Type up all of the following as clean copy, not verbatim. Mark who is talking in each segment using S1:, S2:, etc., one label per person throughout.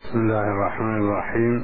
S1: بسم الله الرحمن الرحيم.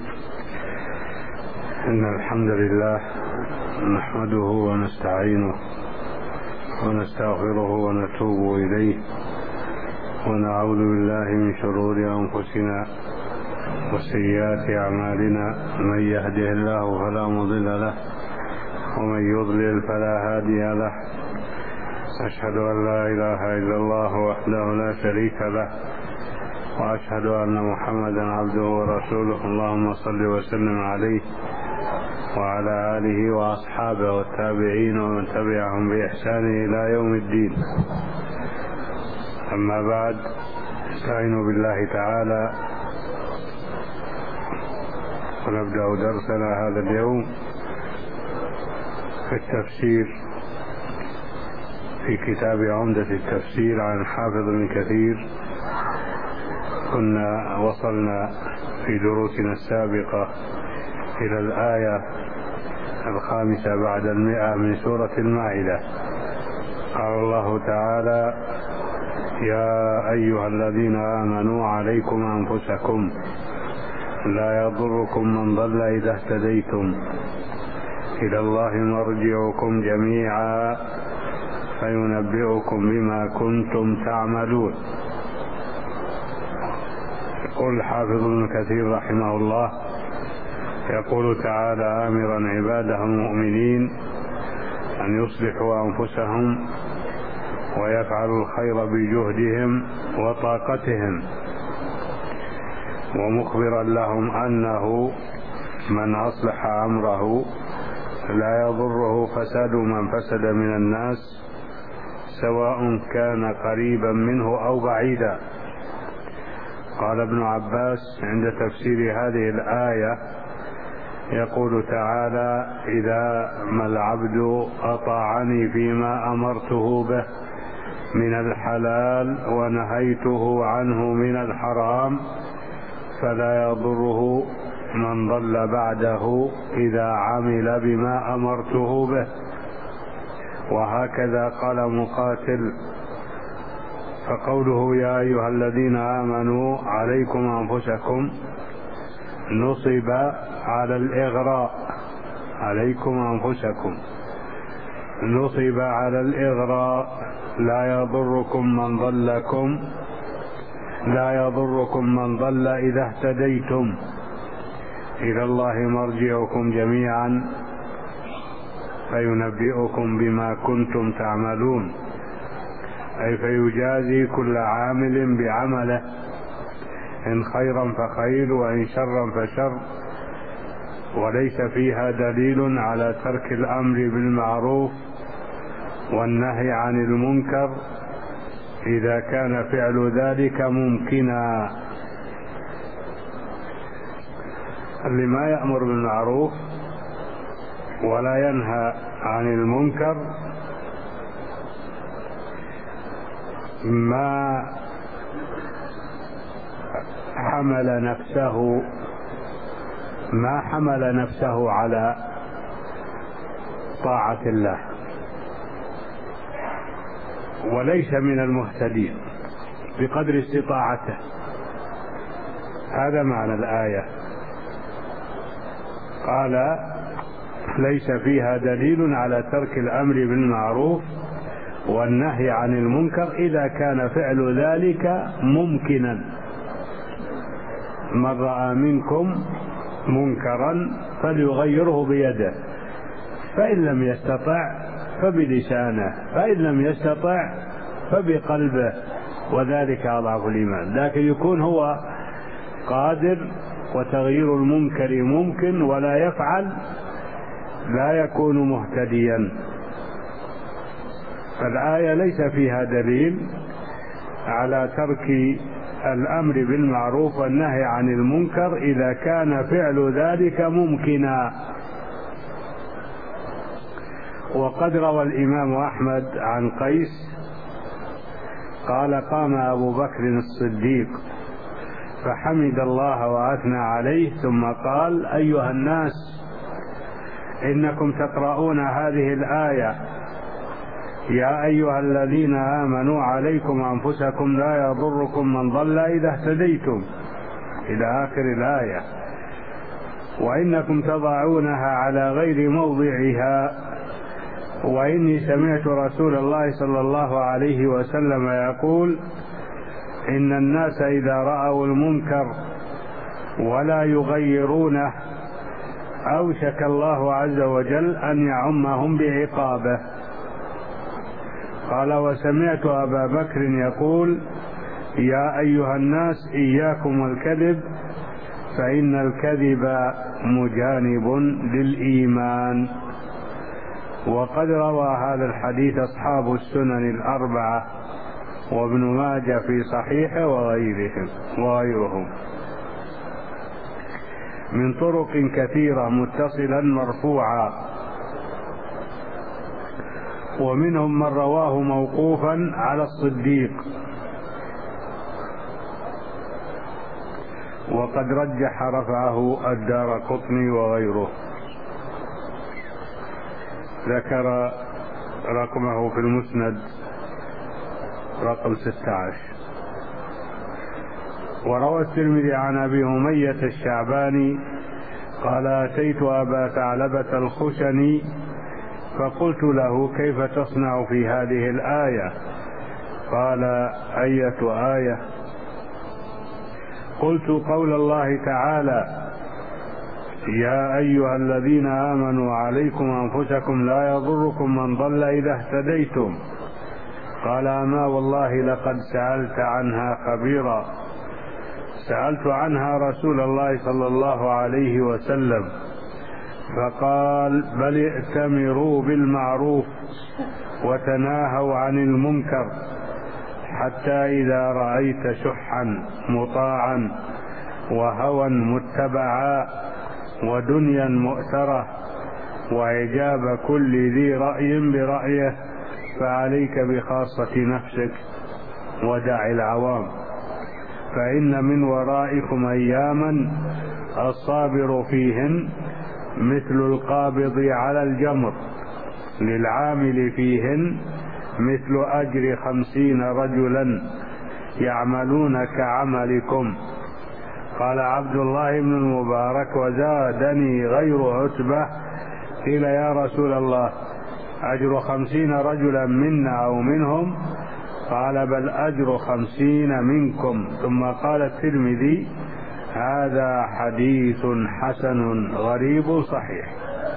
S1: إن الحمد لله نحمده ونستعينه ونستغفره ونتوب إليه ونعوذ بالله من شرور أنفسنا وسيئات أعمالنا. من يهده الله فلا مضل له ومن يضلل فلا هادي له. أشهد أن لا إله إلا الله وحده لا شريك له وأشهد أن محمدا عبده ورسوله. اللهم صل وسلم عليه وعلى آله وأصحابه والتابعين ومن تبعهم بإحسان إلى يوم الدين. أما بعد، نستعين بالله تعالى ونبدأ درسنا هذا اليوم في التفسير في كتاب عمدة التفسير عن حافظ بن كثير. كنا وصلنا في دروسنا السابقة إلى الآية 5 بعد 100 من سورة المائدة. قال الله تعالى: يا أيها الذين آمنوا عليكم أنفسكم لا يضركم من ضل إذا اهتديتم إلى الله مرجعكم جميعا فينبئكم بما كنتم تعملون. يقول الحافظ ابن كثير رحمه الله: يقول تعالى آمرا عباده المؤمنين أن يصلحوا أنفسهم ويفعلوا الخير بجهدهم وطاقتهم، ومخبرا لهم أنه من أصلح أمره لا يضره فساد من فسد من الناس سواء كان قريبا منه أو بعيدا. قال ابن عباس عند تفسير هذه الآية: يقول تعالى: إذا ما العبد أطاعني فيما أمرته به من الحلال ونهيته عنه من الحرام فلا يضره من ضل بعده إذا عمل بما أمرته به. وهكذا قال مقاتل. فقوله يا أيها الذين آمنوا عليكم أنفسكم نصب على الإغراء، عليكم أنفسكم نصب على الإغراء. لا يضركم من ضل إذا اهتديتم إلى الله مرجعكم جميعا فينبئكم بما كنتم تعملون، أي فيجازي كل عامل بعمله، إن خيرا فخير وإن شرا فشر. وليس فيها دليل على ترك الأمر بالمعروف والنهي عن المنكر إذا كان فعل ذلك ممكنا. اللي ما يأمر بالمعروف ولا ينهى عن المنكر ما حمل نفسه على طاعة الله، وليس من المهتدين بقدر استطاعته. هذا معنى الآية. قال: ليس فيها دليل على ترك الأمر بالمعروف والنهي عن المنكر إذا كان فعل ذلك ممكنا. من رأى منكم منكرا فليغيره بيده، فإن لم يستطع فبلسانه، فإن لم يستطع فبقلبه، وذلك أضعف الإيمان. لكن يكون هو قادر وتغيير المنكر ممكن ولا يفعل، لا يكون مهتديا. فالآية ليس فيها دليل على ترك الأمر بالمعروف والنهي عن المنكر إذا كان فعل ذلك ممكنا. وقد روى الإمام أحمد عن قيس قال: قام أبو بكر الصديق فحمد الله وأثنى عليه ثم قال: أيها الناس، إنكم تقرؤون هذه الآية: يا أيها الذين آمنوا عليكم أنفسكم لا يضركم من ضل إذا اهتديتم إلى آخر الآية. وإنكم تضعونها على غير موضعها، وإني سمعت رسول الله صلى الله عليه وسلم يقول: إن الناس إذا رأوا المنكر ولا يغيرونه أوشك الله عز وجل أن يعمهم بعقابه. قال: وسمعت أبا بكر يقول: يا أيها الناس إياكم والكذب فإن الكذب مجانب للإيمان. وقد روى هذا الحديث أصحاب السنن الأربعة وابن ماجه في صحيحه وغيرهم من طرق كثيرة متصلا مرفوعا، ومنهم من رواه موقوفا على الصديق، وقد رجح رفعه الدارقطني وغيره، ذكر رقمه في المسند رقم 16. وروى الترمذي عن أبي أمية الشعباني قال: أتيت أبا ثعلبة الخشني فقلت له: كيف تصنع في هذه الآية؟ قال: أية آية؟ قلت: قول الله تعالى: يا أيها الذين آمنوا عليكم أنفسكم لا يضركم من ضل إذا اهتديتم. قال: أما والله لقد سألت عنها خبيرا. سألت عنها رسول الله صلى الله عليه وسلم فقال: بل ائتمروا بالمعروف وتناهوا عن المنكر، حتى إذا رأيت شحا مطاعا وهوى متبعا ودنيا مؤثرة وإعجاب كل ذي رأي برأيه فعليك بخاصة نفسك ودع العوام، فإن من ورائكم أياما الصابر فيهن مثل القابض على الجمر، للعامل فيهن مثل أجر 50 رجلا يعملون كعملكم. قال عبد الله بن المبارك: وزادني غير عتبة. قيل: يا رسول الله، أجر 50 رجلا منا أو منهم؟ قال: بل أجر 50 منكم. ثم قال الترمذي: هذا حديث حسن غريب صحيح.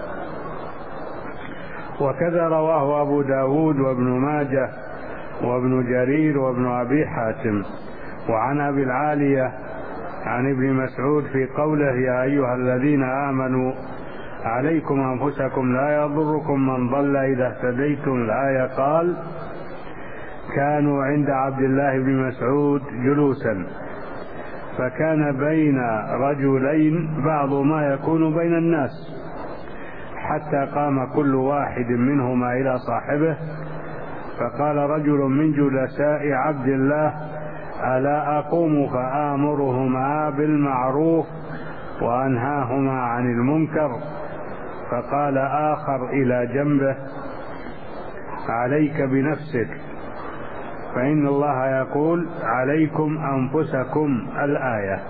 S1: وكذا رواه أبو داود وابن ماجه وابن جرير وابن أبي حاتم. وعن أبي العالية عن ابن مسعود في قوله: يا أيها الذين آمنوا عليكم أنفسكم لا يضركم من ضل إذا اهتديتم، الآية، قال: كانوا عند عبد الله بن مسعود جلوسا، فكان بين رجلين بعض ما يكون بين الناس، حتى قام كل واحد منهما إلى صاحبه، فقال رجل من جلساء عبد الله: ألا أقوم فآمرهما بالمعروف وأنهاهما عن المنكر؟ فقال آخر إلى جنبه: عليك بنفسك، فإن الله يقول: عليكم أنفسكم، الآية.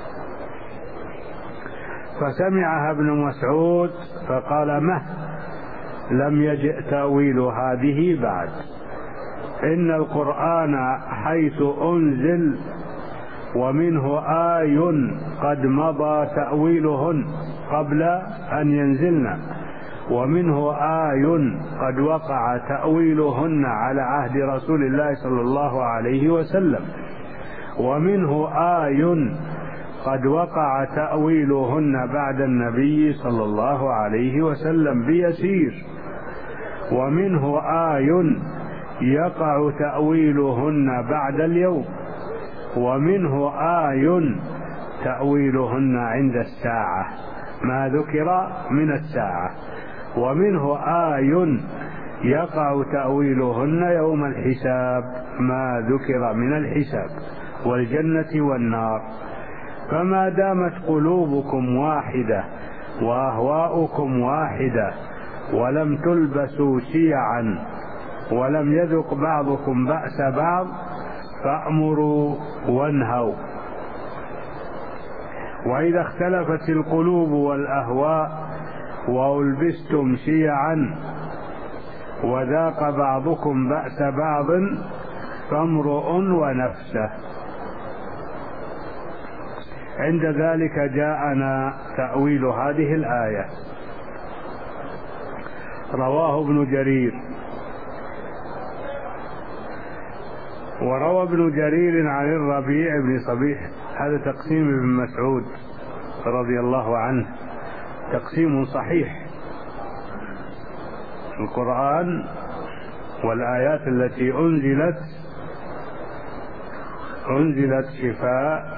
S1: فسمعها ابن مسعود فقال: مه، لم يجئ تأويل هذه بعد. إن القرآن حيث أنزل ومنه آي قد مضى تأويلهن قبل أن ينزلن، ومنه آي قد وقع تأويلهن على عهد رسول الله صلى الله عليه وسلم، ومنه آي قد وقع تأويلهن بعد النبي صلى الله عليه وسلم بيسير، ومنه آي يقع تأويلهن بعد اليوم، ومنه آي تأويلهن عند الساعة، ما ذكر من الساعة، ومنه آي يقع تأويلهن يوم الحساب، ما ذكر من الحساب والجنة والنار. فما دامت قلوبكم واحدة وأهواؤكم واحدة ولم تلبسوا شيعا ولم يذق بعضكم بأس بعض فأمروا وانهوا. وإذا اختلفت القلوب والأهواء وألبستم شيعا وذاق بعضكم بأس بعض فامرؤ ونفسه. عند ذلك جاءنا تأويل هذه الآية. رواه ابن جرير. وروى ابن جرير عن الربيع بن صبيح، هذا تقسيم ابن مسعود رضي الله عنه، تقسيم صحيح. القرآن والآيات التي أنزلت شفاء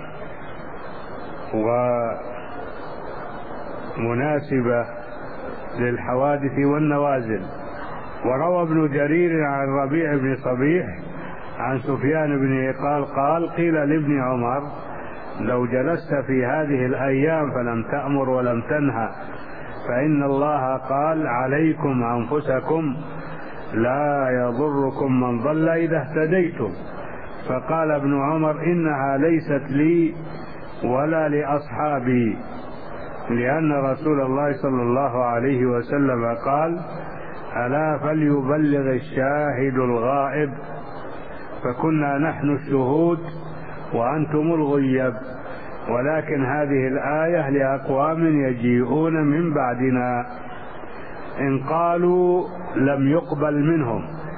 S1: ومناسبة للحوادث والنوازل. وروى ابن جرير عن الربيع بن صبيح عن سفيان بن قال قيل لابن عمر لو جلست في هذه الأيام فلم تأمر ولم تنهى فإن الله قال عليكم أنفسكم لا يضركم من ضل إذا اهتديتم. فقال ابن عمر إنها ليست لي ولا لأصحابي، لأن رسول الله صلى الله عليه وسلم قال ألا فليبلغ الشاهد الغائب، فكنا نحن الشهود وأنتم الغيب. ولكن هذه الآية لأقوام يجيئون من بعدنا إن قالوا لم يقبل منهم.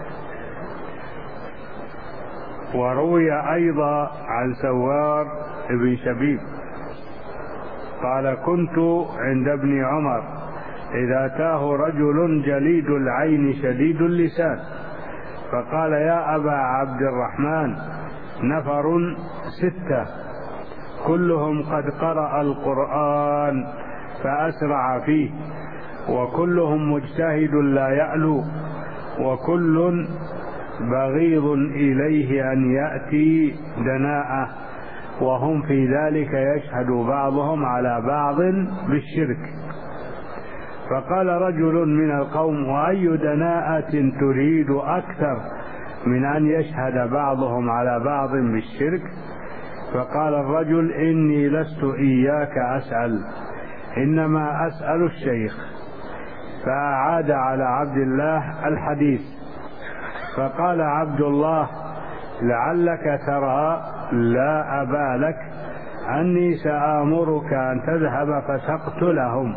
S1: وروي أيضا عن سوار بن شبيب قال كنت عند ابن عمر إذا أتاه رجل جليد العين شديد اللسان فقال يا أبا عبد الرحمن نفر 6 كلهم قد قرأ القرآن فأسرع فيه وكلهم مجتهد لا يألو وكل بغيض إليه أن يأتي دناءه وهم في ذلك يشهد بعضهم على بعض بالشرك. فقال رجل من القوم وأي دناءة تريد أكثر من أن يشهد بعضهم على بعض بالشرك؟ فقال الرجل إني لست إياك أسأل إنما أسأل الشيخ. فأعاد على عبد الله الحديث. فقال عبد الله لعلك ترى لا أبا لك أني سآمرك أن تذهب فتقتلهم،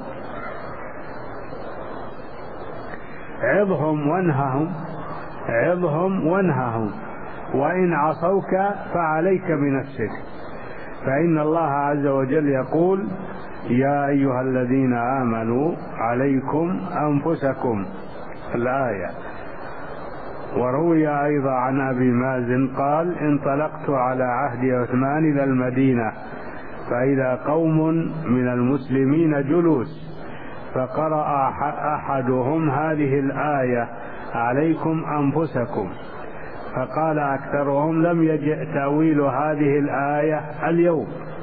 S1: عظهم وانههم وإن عصوك فعليك بنفسك، فإن الله عز وجل يقول يا أيها الذين آمنوا عليكم أنفسكم الآية. وروي أيضا عن أبي مازن قال انطلقت على عهد عثمان إلى المدينة فإذا قوم من المسلمين جلوس فقرأ أحدهم هذه الآية عليكم أنفسكم، فقال أكثرهم لم يجئ تأويل هذه الآية اليوم.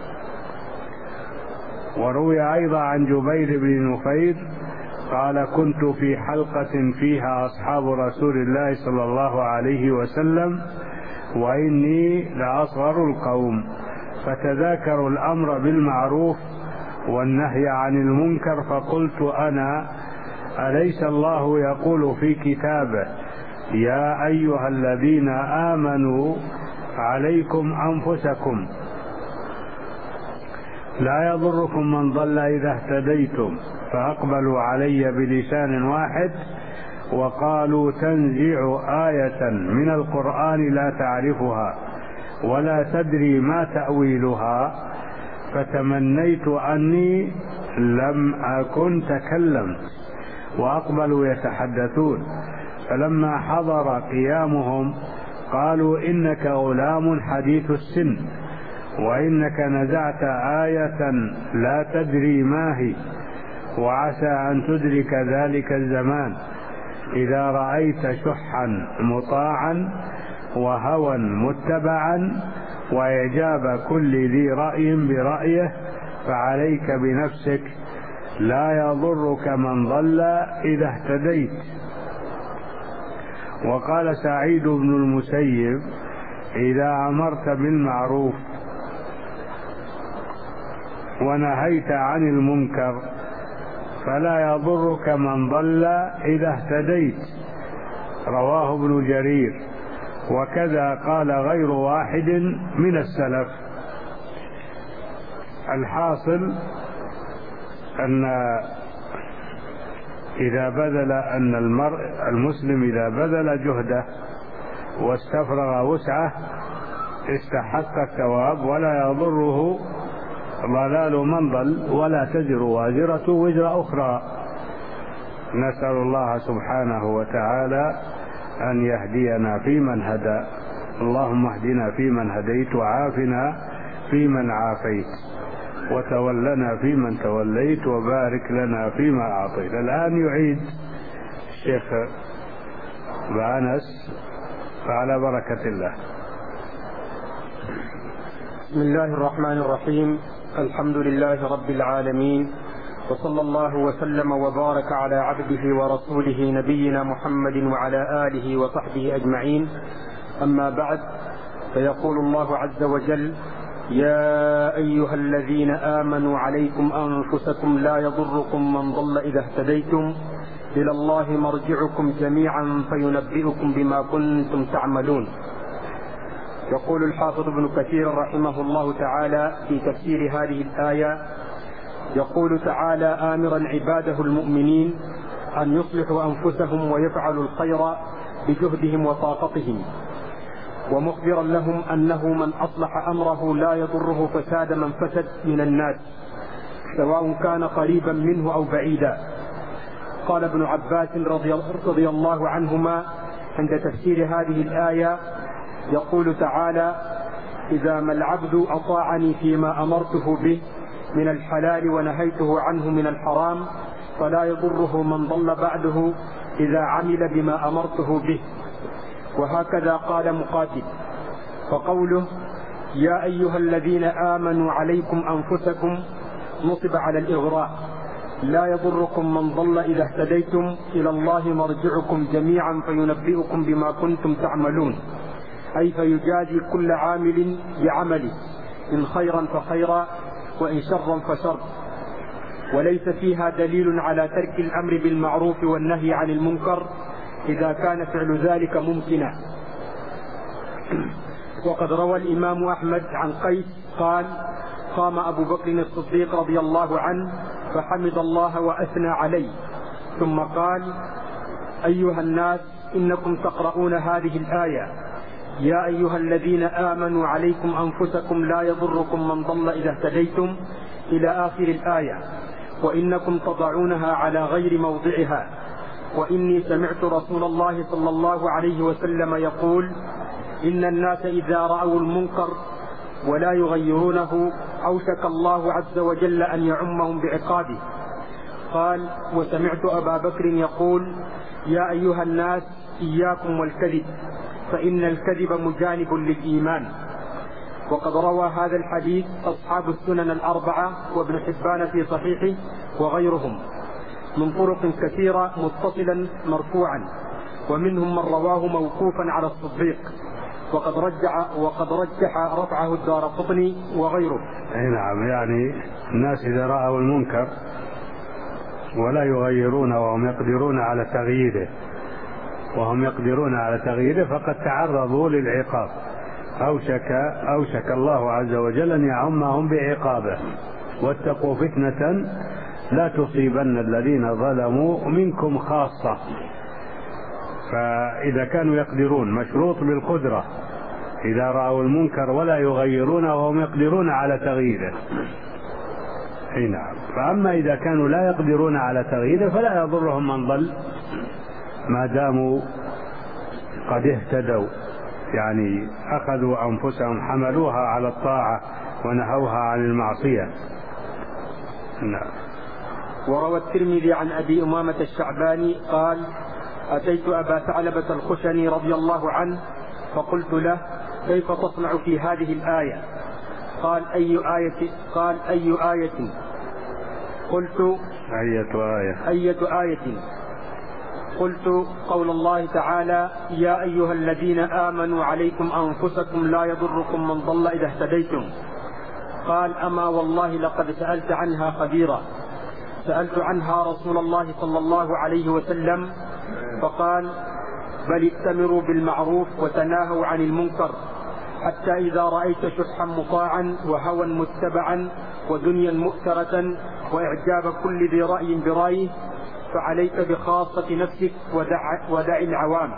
S1: وروي أيضا عن جبير بن نفير قال كنت في حلقة فيها أصحاب رسول الله صلى الله عليه وسلم وإني لأصغر القوم، فتذاكروا الأمر بالمعروف والنهي عن المنكر، فقلت أنا أليس الله يقول في كتابه يا أيها الذين آمنوا عليكم أنفسكم لا يضركم من ضل إذا اهتديتم، فأقبلوا علي بلسان واحد وقالوا تنزع آية من القرآن لا تعرفها ولا تدري ما تأويلها، فتمنيت أني لم أكن تكلمت، وأقبلوا يتحدثون، فلما حضر قيامهم قالوا إنك غلام حديث السن وإنك نزعت آية لا تدري ما هي، وعسى أن تدرك ذلك الزمان إذا رأيت شحا مطاعا وهوى متبعا وإعجاب كل ذي رأي برأيه، فعليك بنفسك لا يضرك من ضل إذا اهتديت. وقال سعيد بن المسيب إذا أمرت بالمعروف ونهيت عن المنكر، فلا يضرك من ضل إذا اهتديت. رواه ابن جرير، وكذا قال غير واحد من السلف. الحاصل أن المسلم إذا بذل جهده واستفرغ وسعه استحق الثواب، ولا يضره ضلال من ضل، ولا تزر وازرة وزر أخرى. نسأل الله سبحانه وتعالى أن يهدينا فيمن هدى. اللهم اهدنا فيمن هديت، وعافنا فيمن عافيت، وتولنا فيمن توليت، وبارك لنا فيما أعطيت. الآن يعيد الشيخ بأنس، فعلى بركة الله.
S2: بسم الله الرحمن الرحيم. الحمد لله رب العالمين، وصلى الله وسلم وبارك على عبده ورسوله نبينا محمد وعلى آله وصحبه أجمعين. أما بعد، فيقول الله عز وجل: يا أيها الذين آمنوا عليكم أنفسكم لا يضركم من ضل إذا اهتديتم إلى الله مرجعكم جميعا فينبئكم بما كنتم تعملون. يقول الحافظ ابن كثير رحمه الله تعالى في تفسير هذه الآية: يقول تعالى آمرا عباده المؤمنين أن يصلحوا أنفسهم ويفعلوا الخير بجهدهم وطاقتهم، ومخبرا لهم أنه من أصلح أمره لا يضره فساد من فسد من الناس، سواء كان قريبا منه أو بعيدا. قال ابن عباس رضي الله عنهما عند تفسير هذه الآية: يقول تعالى: إذا ما العبد أطاعني فيما أمرته به من الحلال ونهيته عنه من الحرام فلا يضره من ضل بعده إذا عمل بما أمرته به. وهكذا قال مقاتل. فقوله يا أيها الذين آمنوا عليكم أنفسكم نصب على الإغراء: لا يضركم من ضل إذا اهتديتم إلى الله مرجعكم جميعا فينبئكم بما كنتم تعملون، أي فيجازي كل عامل بعمله، إن خيرا فخيرا وإن شرا فشر. وليس فيها دليل على ترك الأمر بالمعروف والنهي عن المنكر إذا كان فعل ذلك ممكنا. وقد روى الإمام أحمد عن قيس قال: قام أبو بكر الصديق رضي الله عنه فحمد الله وأثنى عليه، ثم قال: أيها الناس، إنكم تقرؤون هذه الآية: يا أيها الذين آمنوا عليكم أنفسكم لا يضركم من ضل إذا اهتديتم إلى آخر الآية، وإنكم تضعونها على غير موضعها. وإني سمعت رسول الله صلى الله عليه وسلم يقول: إن الناس إذا رأوا المنكر ولا يغيرونه أوشك الله عز وجل أن يعمهم بعقابه. قال: وسمعت أبا بكر يقول: يا أيها الناس، إياكم والكذب، فإن الكذب مجانب للإيمان. وقد روى هذا الحديث أصحاب السنن الأربعة وابن حبان في صحيحه وغيرهم من طرق كثيرة متصلا مرفوعا، ومنهم من رواه موقوفا على الصديق، وقد رجح رفعه الدارقطني وغيره.
S1: نعم، يعني الناس إذا رأوا المنكر ولا يغيرون وهم يقدرون على تغييره فقد تعرضوا للعقاب. أوشك الله عز وجل أن يعمهم بعقابه. واتقوا فتنة لا تصيبن الذين ظلموا منكم خاصة. فإذا كانوا يقدرون، مشروط بالقدرة، إذا رأوا المنكر ولا يغيرون وهم يقدرون على تغييره. نعم. فأما إذا كانوا لا يقدرون على تغييره فلا يضرهم من ضل ما داموا قد اهتدوا، يعني أخذوا أنفسهم حملوها على الطاعة ونهوها عن المعصية. نعم.
S2: وروى الترمذي عن أبي أمامة الشعباني قال: أتيت أبا ثعلبة الخشني رضي الله عنه فقلت له: كيف تصنع في هذه الآية؟ قال: أي آية؟ قلت: أية آية؟ قلت: قول الله تعالى: يا أيها الذين آمنوا عليكم أنفسكم لا يضركم من ضل إذا اهتديتم. فقال أما والله لقد سألت عنها خبيرا، سألت عنها رسول الله صلى الله عليه وسلم فقال بل ائتمروا بالمعروف وتناهوا عن المنكر، حتى إذا رأيت شحا مطاعا وهوى متبعا ودنيا مؤثرة وإعجاب كل ذي رأي برأيه فعليك بخاصة نفسك ودع العوام،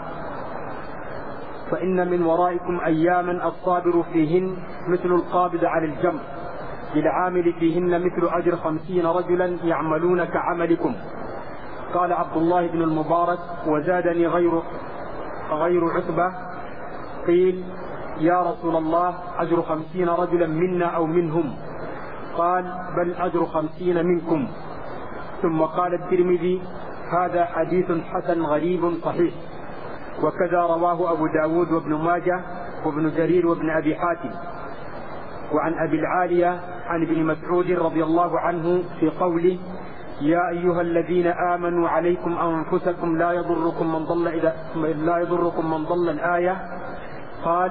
S2: فإن من ورائكم أياما الصابر فيهن مثل القابض على الجمر، للعامل فيهن مثل أجر 50 رجلا يعملون كعملكم. قال عبد الله بن المبارك وزادني غير عتبة قيل يا رسول الله أجر 50 رجلا منا أو منهم؟ قال بل أجر 50 منكم. ثم قال الترمذي هذا حديث حسن غريب صحيح، وكذا رواه أبو داود وابن ماجه وابن جرير وابن أبي حاتم. وعن أبي العالية عن ابن مسعود رضي الله عنه في قوله يا أيها الذين آمنوا عليكم أنفسكم لا يضركم من ضل الآية، قال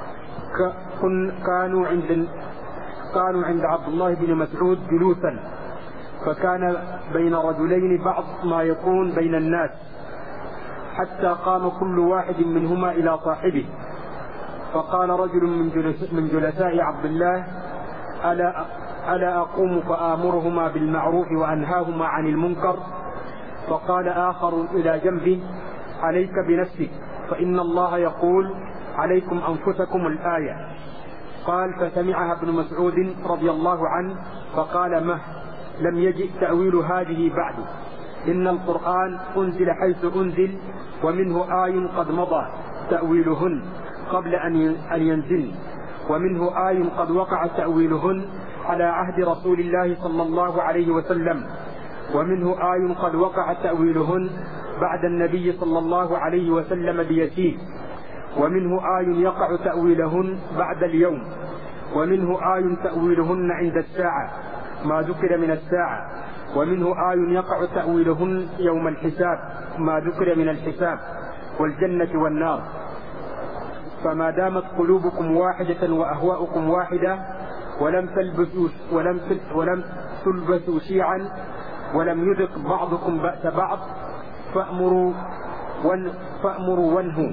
S2: كانوا عند عبد الله بن مسعود جلوسا، فكان بين رجلين بعض ما يكون بين الناس، حتى قام كل واحد منهما إلى صاحبه، فقال رجل من جلساء عبد الله ألا أقوم فآمرهما بالمعروف وأنهاهما عن المنكر؟ فقال آخر إلى جنبه عليك بنفسك فإن الله يقول عليكم أنفسكم الآية. قال فسمعها ابن مسعود رضي الله عنه فقال مه لم يجئ تأويل هذه بعد، إن القرآن أنزل حيث أنزل ومنه آي قد مضى تأويلهن قبل أن ينزل، ومنه آي قد وقع تأويلهن على عهد رسول الله صلى الله عليه وسلم، ومنه آي قد وقع تأويلهن بعد النبي صلى الله عليه وسلم بيسير، ومنه آي يقع تأويلهن بعد اليوم، ومنه آي تأويلهن عند الساعة ما ذكر من الساعة، ومنه آي يقع تأويلهن يوم الحساب ما ذكر من الحساب والجنة والنار. فما دامت قلوبكم واحدة وأهواؤكم واحدة ولم تلبسوا شيعا ولم يذق بعضكم بأس بعض فأمروا وانهوا.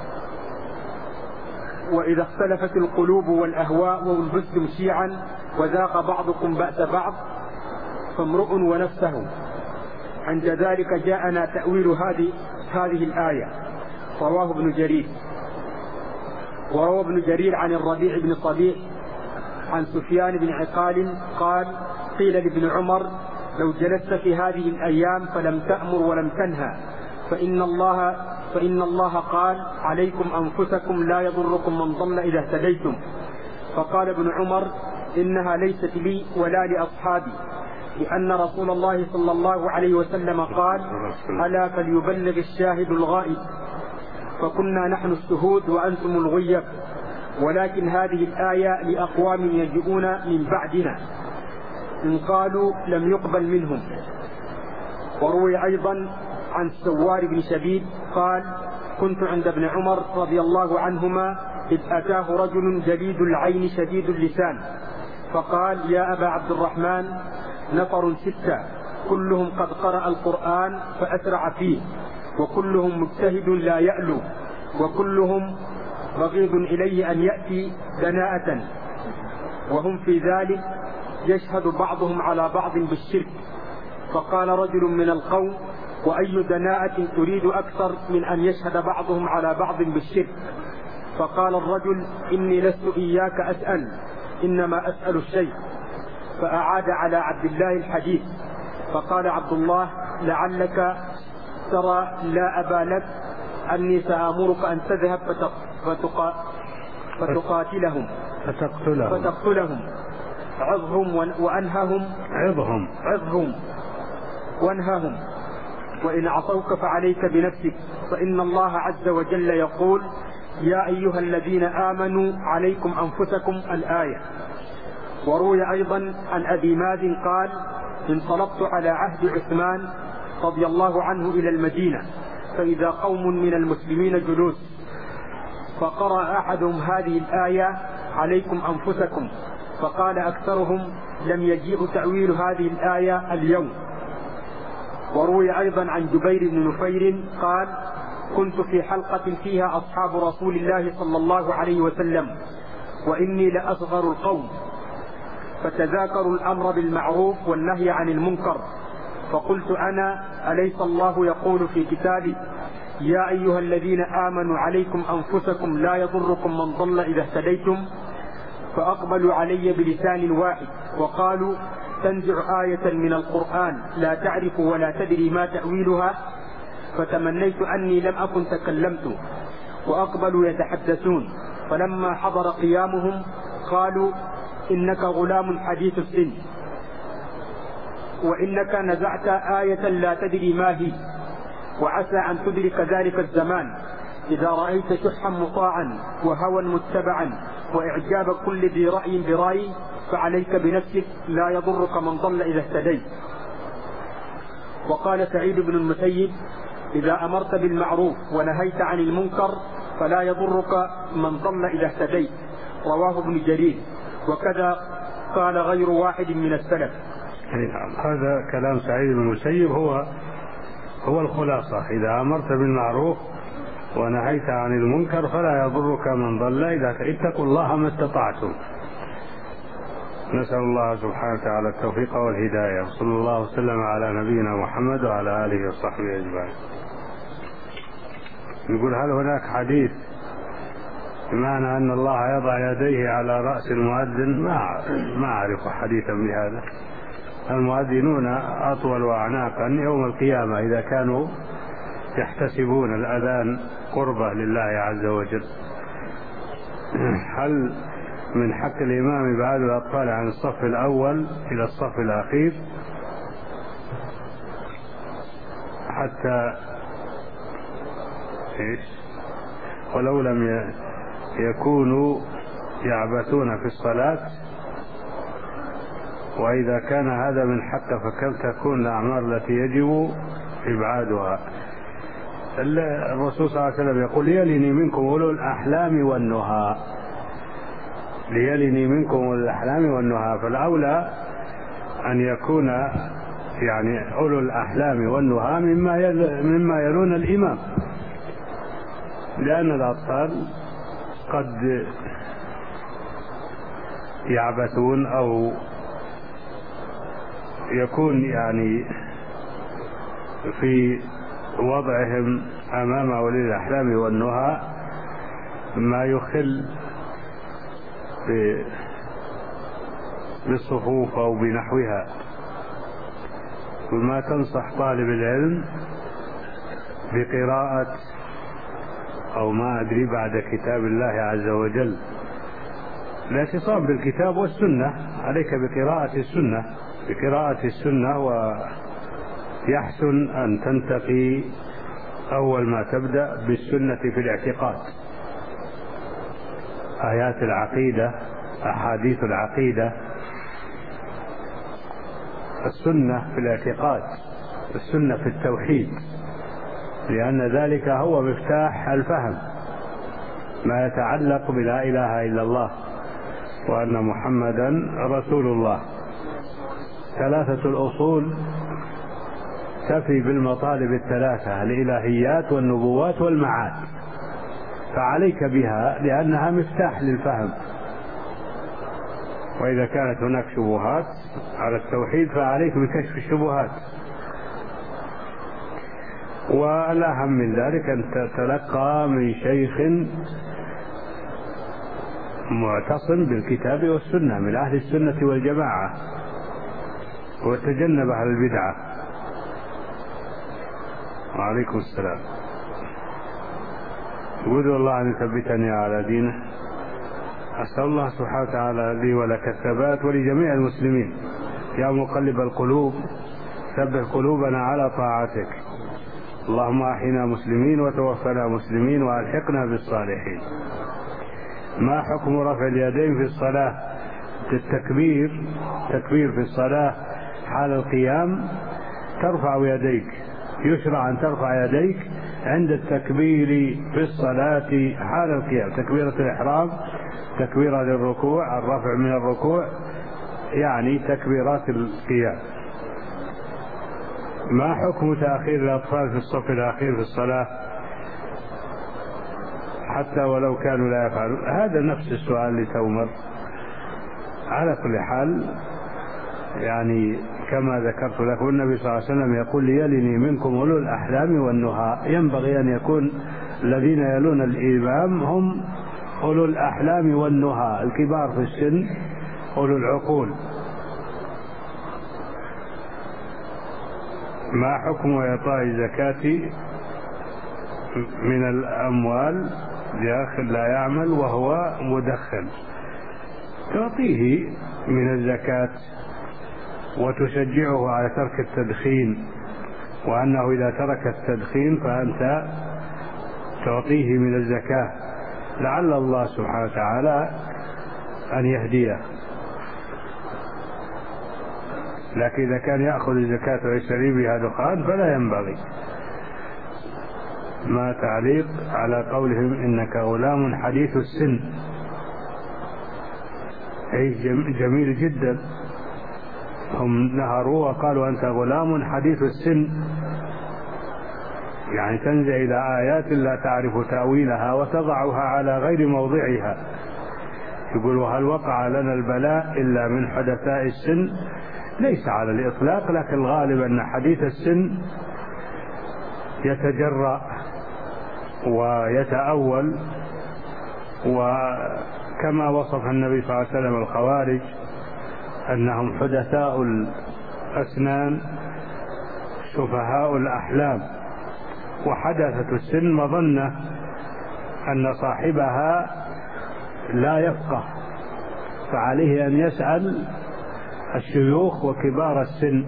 S2: وإذا اختلفت القلوب والأهواء ولبستم شيعا وذاق بعضكم بأس بعض فامرؤ ونفسه. عند ذلك جاءنا تأويل هذه الآية. رواه ابن جرير. وروى ابن جرير عن الربيع بن صبيح عن سفيان بن عقال قال قيل لابن عمر لو جلست في هذه الأيام فلم تأمر ولم تنهى فإن الله قال عليكم أنفسكم لا يضركم من ضل إذا اهتديتم. فقال ابن عمر إنها ليست لي ولا لأصحابي، لأن رسول الله صلى الله عليه وسلم قال ألا فليبلغ الشاهد الغائب، فكنا نحن الشهود وأنتم الغيب، ولكن هذه الآية لأقوام يجيئون من بعدنا إن قالوا لم يقبل منهم. وروي أيضا عن سوار بن شبيب قال كنت عند ابن عمر رضي الله عنهما إذ أتاه رجل جليد العين شديد اللسان فقال يا أبا عبد الرحمن نفر 6 كلهم قد قرأ القرآن فأسرع فيه، وكلهم مجتهد لا يألو، وكلهم بغيض إليه أن يأتي دناءة، وهم في ذلك يشهد بعضهم على بعض بالشرك. فقال رجل من القوم وأي دناءة تريد أكثر من أن يشهد بعضهم على بعض بالشرك؟ فقال الرجل إني لست إياك أسأل إنما أسأل الشيء. فأعاد على عبد الله الحديث. فقال عبد الله لعلك ترى لا أبا لك أني سآمرك أن تذهب فتقاتلهم فتقتلهم عظهم وانههم وإن عصوك فعليك بنفسك، فإن الله عز وجل يقول يا أيها الذين آمنوا عليكم أنفسكم الآية. وروي أيضا عن أبي مازن قال انطلقت على عهد عثمان رضي الله عنه إلى المدينة فإذا قوم من المسلمين جلوس، فقرأ أحدهم هذه الآية عليكم أنفسكم، فقال أكثرهم لم يجيء تأويل هذه الآية اليوم. وروي أيضا عن جبير بن نفير قال: كنت في حلقة فيها أصحاب رسول الله صلى الله عليه وسلم وإني لأصغر القوم، فتذاكروا الأمر بالمعروف والنهي عن المنكر، فقلت أنا: أليس الله يقول في كتابه: يا أيها الذين آمنوا عليكم أنفسكم لا يضركم من ضل إذا اهتديتم؟ فأقبلوا علي بلسان واحد وقالوا: تنزع آية من القرآن لا تعرف ولا تدري ما تأويلها. فتمنيت أني لم أكن تكلمت. وأقبلوا يتحدثون، فلما حضر قيامهم قالوا: إنك غلام حديث السن، وإنك نزعت آية لا تدري ما هي، وعسى أن تدرك ذلك الزمان إذا رأيت شحا مطاعا وهوى متبعا وإعجاب كل ذي رأي برأي، فعليك بنفسك لا يضرك من ضل إذا اهتديت. وقال سعيد بن المسيب: إذا أمرت بالمعروف ونهيت عن المنكر فلا يضرك من ضل إذا اهتديت. رواه ابن جرير، وكذا قال غير واحد من السلف.
S1: هذا كلام سعيد بن المسيب هو الخلاصة: إذا أمرت بالمعروف ونهيت عن المنكر فلا يضرك من ضل إذا اتقوا الله ما استطعتم. نسأل الله سبحانه وتعالى التوفيق والهداية، وصلى الله وسلم على نبينا محمد وعلى آله وصحبه أجمعين. يقول: هل هناك حديث بمعنى أن الله يضع يديه على رأس المؤذن؟ ما أعرف حديثا بهذا. المؤذنون أطول أعناقا يوم القيامة إذا كانوا يحتسبون الأذان قربة لله عز وجل. هل من حق الإمام إبعاد الأطفال عن الصف الأول إلى الصف الأخير حتى ولو لم يكونوا يعبثون في الصلاة؟ وإذا كان هذا من حق فكم تكون الأعمار التي يجب إبعادها؟ الرسول صلى الله عليه وسلم يقول: ليلني منكم أولو الأحلام والنهى. ليلني منكم أولو الأحلام والنهى، فالأولى أن يكون يعني أولو الأحلام والنهى مما يلون الإمام، لأن الأطفال قد يعبثون أو يكون يعني في وضعهم أمام أولي الأحلام والنهى ما يخل بالصفوف أو بنحوها. وما تنصح طالب العلم بقراءة أو ما أدري بعد كتاب الله عز وجل، الاعتصام بالكتاب والسنة، عليك بقراءة السنة ويحسن أن تنتقي أول ما تبدأ بالسنة في الاعتقاد، آيات العقيدة، أحاديث العقيدة، السنة في الاعتقاد، السنة في التوحيد، لأن ذلك هو مفتاح الفهم، ما يتعلق بلا إله إلا الله وأن محمدا رسول الله. ثلاثة الأصول تفي بالمطالب الثلاثة: الإلهيات والنبوات والمعاد، فعليك بها لأنها مفتاح للفهم. وإذا كانت هناك شبهات على التوحيد فعليك بكشف الشبهات. والأهم من ذلك أن تتلقى من شيخ معتصم بالكتاب والسنة من أهل السنة والجماعة، وتجنب أهل البدعة. وعليكم السلام. أرجو الله أن يثبتني على دينه. أسأل الله سبحانه وتعالى لي ولك الثبات ولجميع المسلمين. يا مقلب القلوب ثبت قلوبنا على طاعتك. اللهم أحينا مسلمين وتوفنا مسلمين وألحقنا بالصالحين. ما حكم رفع اليدين في الصلاة؟ التكبير في الصلاة حال القيام ترفع يديك، يشرع أن ترفع يديك عند التكبير في الصلاة حال القيام، تكبيرة الإحرام تكبيرة للركوع، الرفع من الركوع يعني تكبيرات القيام. ما حكم تأخير الأطفال في الصف الأخير في الصلاة حتى ولو كانوا لا يفعلون؟ هذا نفس السؤال لتومر. على كل حال يعني كما ذكرت لكم النبي صلى الله عليه وسلم يقول ليلني منكم أولو الأحلام والنهى. ينبغي أن يكون الذين يلون الإمام هم أولو الأحلام والنهى، الكبار في السن، أولو العقول. ما حكم إعطاء الزكاة من الأموال لأخ لا يعمل وهو مدخن؟ تعطيه من الزكاة وتشجعه على ترك التدخين، وأنه إذا ترك التدخين فأنت تعطيه من الزكاة لعل الله سبحانه وتعالى أن يهديه. لكن إذا كان يأخذ الزكاة ويشتري بها دخان فلا ينبغي. ما تعليق على قولهم إنك غلام حديث السن؟ أي جميل جدا، هم نهروا وقالوا أنت غلام حديث السن، يعني تنزع إلى آيات لا تعرف تأويلها وتضعها على غير موضعها. يقول وهل وقع لنا البلاء إلا من حدثاء السن؟ ليس على الإطلاق، لكن الغالب أن حديث السن يتجرأ ويتأول، وكما وصف النبي صلى الله عليه وسلم الخوارج أنهم حدثاء الأسنان سفهاء الأحلام. وحدثة السن مظنة أن صاحبها لا يفقه، فعليه أن يسأل الشيوخ وكبار السن،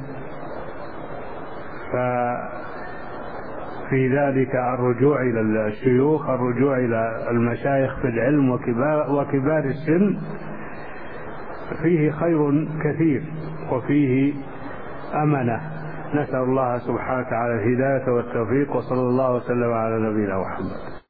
S1: ففي ذلك الرجوع إلى الشيوخ، الرجوع إلى المشايخ في العلم وكبار السن فيه خير كثير وفيه أمنة. نسأل الله سبحانه وتعالى الهداية والتوفيق، وصلى الله وسلم على نبينا محمد.